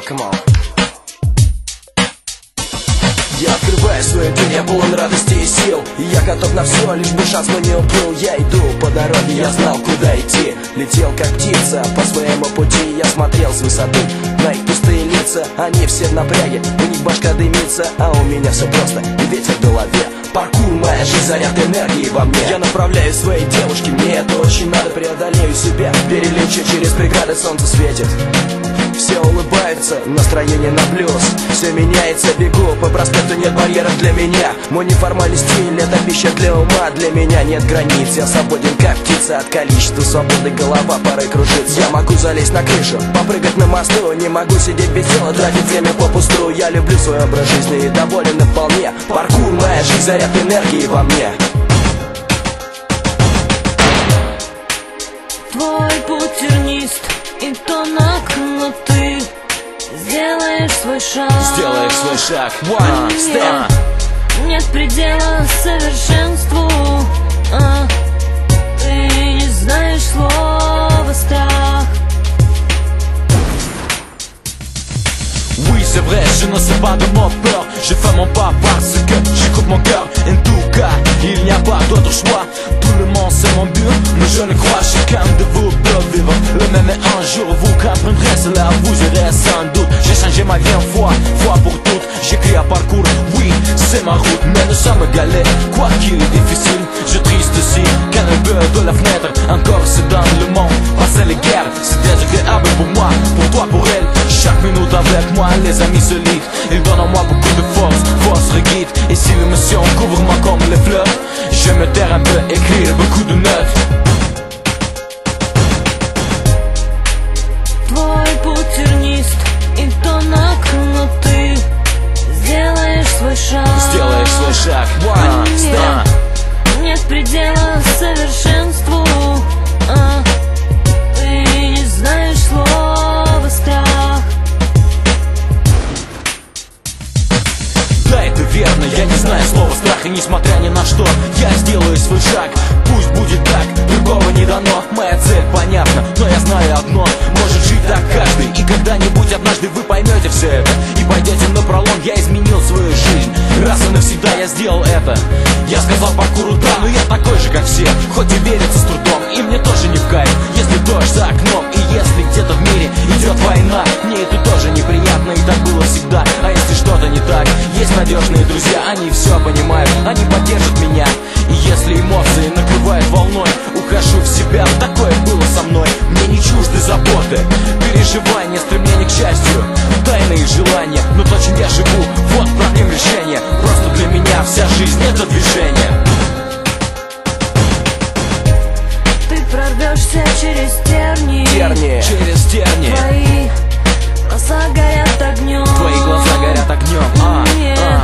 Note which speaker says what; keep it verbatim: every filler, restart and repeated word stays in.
Speaker 1: come on. Я открываю свою дверь, я полон радости и сил, и я готов на все, лишь бы шанс мой не уплыл. Я иду по дороге, я знал, куда идти. Летел как птица по своему пути. Я смотрел с высоты на их пустые лица. Они все в напряге, у них башка дымится, а у меня все просто, и ветер в голове. Паркур, моя жизнь, заряд энергии во мне. Я направляюсь к своей девушке, мне это очень надо. Преодолею себя, перелечу через преграды, солнце светит. Все улыбаются, настроение на плюс. Все меняется, бегу по проспекту, нет барьеров для меня. Мой неформальный стиль, это пища для ума. Для меня нет границ, я свободен как птица. От количества свободы голова порой кружится. Я могу залезть на крышу, попрыгать на мосту. Не могу сидеть без дела, тратить время попусту. Я люблю свой образ жизни и доволен вполне. Паркур, моя жизнь, заряд энергии во мне.
Speaker 2: Твой путь тернист и тонок, но ты сделаешь свой шаг.
Speaker 1: Сделаешь свой шаг. One step.
Speaker 2: Нет, нет предела совершенству, а, ты не знаешь слова страх.
Speaker 3: Oui c'est vrai, je ne sais pas de mon peur. Je fais mon pas parce que j'écoute mon cœur. En tout cas, il n'y a pas d'autre choix. Tout le monde c'est mon but, mais je ne crois chacun de vous peut vivre le même. Et un jour vous comprendrez cela, vous irez sans doute. J'ai changé ma vie une fois, fois pour toutes. J'écris un parcours, oui c'est ma route. Mais nous sommes galères, quoi qu'il est difficile. Je triste aussi, quand un peu de la fenêtre. Encore c'est dans le monde, passer les guerres. C'est désagréable pour moi, pour toi, pour elle. Chaque minute avec moi, les amis se lient. Ils donnent en moi beaucoup de force, force reguide. Et si l'émotion couvre moi comme les fleurs, je me taire un peu, écrire beaucoup de notes.
Speaker 2: Твой путь тернист и тонок, но ты сделаешь свой шаг.
Speaker 1: Сделаешь свой шаг. One step.
Speaker 2: Нет предела совершенству, а, ты не знаешь слова страх.
Speaker 3: Да, это верно, я не знаю слова страха. Несмотря ни на что, я сделаю свой шаг. Пусть будет так, другого не дано. Моя цель понятна, но я знаю одно: может жить так каждый. И когда-нибудь однажды вы поймете все это и пойдете напролом. Я изменил свою жизнь, раз и навсегда я сделал это. Я сказал паркуру да, но я такой же как все. Хоть и верится с трудом, и мне тоже не в кайф. Если дождь за окном, и если где-то в мире идет война, мне это тоже неприятно, и так было всегда. А если что-то не так, есть надежные друзья, они все понимают, они поддержат меня. И если эмоции накрывают волной, ухожу в себя, такое было со мной. Мне не чужды заботы, переживания, стремление к счастью, тайные желания. Но то, чем я живу, вот проблем решения. Просто для меня вся жизнь — это движение.
Speaker 2: Ты прорвешься через тернии,
Speaker 1: Тернии.
Speaker 3: Через тернии.
Speaker 2: твои глаза горят огнем.
Speaker 1: Твои глаза горят огнем. А,
Speaker 2: Нет,
Speaker 1: а.